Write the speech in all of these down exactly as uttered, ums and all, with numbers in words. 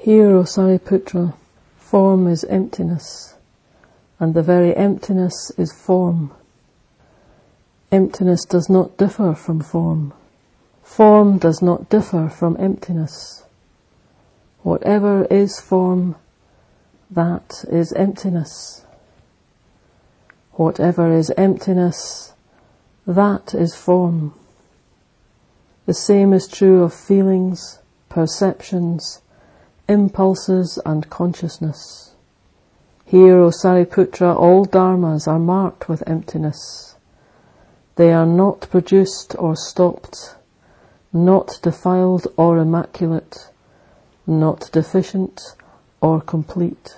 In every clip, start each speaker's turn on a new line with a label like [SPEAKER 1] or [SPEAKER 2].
[SPEAKER 1] Hear, O Sariputra, form is emptiness, and the very emptiness is form. Emptiness does not differ from form. Form does not differ from emptiness. Whatever is form, that is emptiness. Whatever is emptiness, that is form. The same is true of feelings, perceptions, impulses and consciousness. Here, O Sariputra, all dharmas are marked with emptiness. They are not produced or stopped, not defiled or immaculate, not deficient or complete.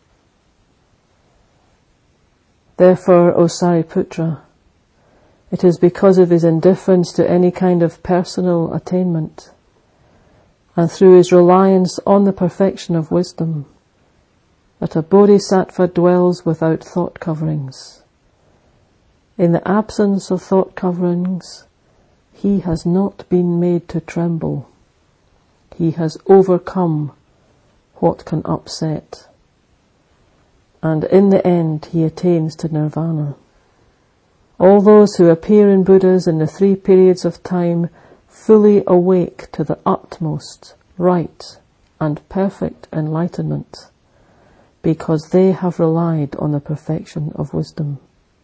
[SPEAKER 1] Therefore, O Sariputra, it is because of his indifference to any kind of personal attainment, and through his reliance on the perfection of wisdom, that a bodhisattva dwells without thought coverings. In the absence of thought coverings, he has not been made to tremble. He has overcome what can upset. And in the end, he attains to nirvana. All those who appear in Buddhas in the three periods of time fully awake to the utmost, right, and perfect enlightenment, because they have relied on the perfection of wisdom.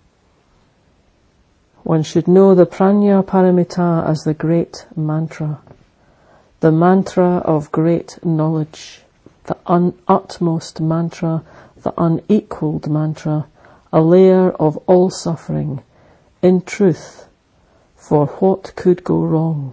[SPEAKER 1] One should know the Prajna Paramita as the great mantra, the mantra of great knowledge, the un- utmost mantra, the unequalled mantra, a layer of all suffering, in truth, for what could go wrong?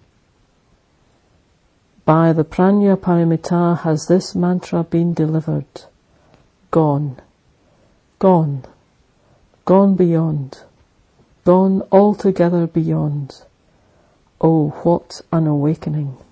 [SPEAKER 1] By the Prajna Paramita has this mantra been delivered, gone, gone, gone beyond, gone altogether beyond. Oh, what an awakening!